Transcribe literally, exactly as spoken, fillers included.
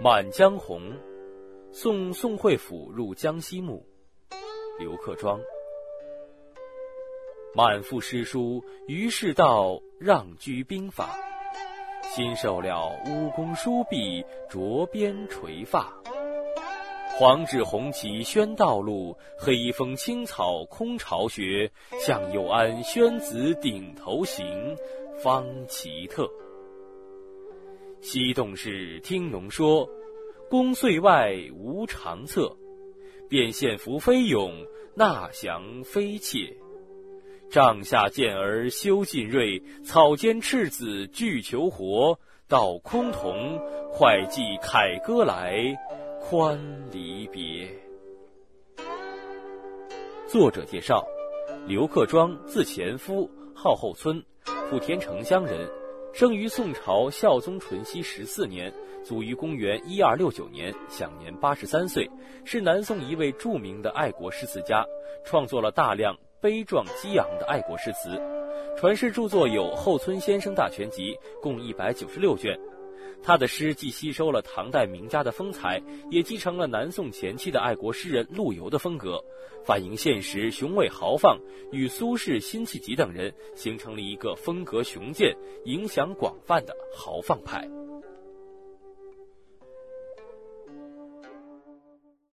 满江红》，送宋惠甫入江西墓，刘克庄。满腹诗书于世道，让居兵法。新受了乌弓书臂，着鞭垂发。黄纸红旗宣道路，黑风青草空巢穴。向右安宣子顶头行，方奇特。西洞室听农说，宫岁外无长策。便献服飞勇，纳降非妾。帐下健儿修尽锐，草间赤子俱求活。到崆峒，会稽凯歌来，宽离别。作者介绍：刘克庄，字前夫，号后村，莆田城乡人，生于宋朝孝宗淳熙十四年，卒于公元一二六九年，享年八十三岁，是南宋一位著名的爱国诗词家，创作了大量悲壮激昂的爱国诗词。传世著作有《后村先生大全集》，共一百九十六卷。他的诗既吸收了唐代名家的风采，也继承了南宋前期的爱国诗人陆游的风格，反映现实雄伟豪放，与苏轼、辛弃疾等人形成了一个风格雄健、影响广泛的豪放派。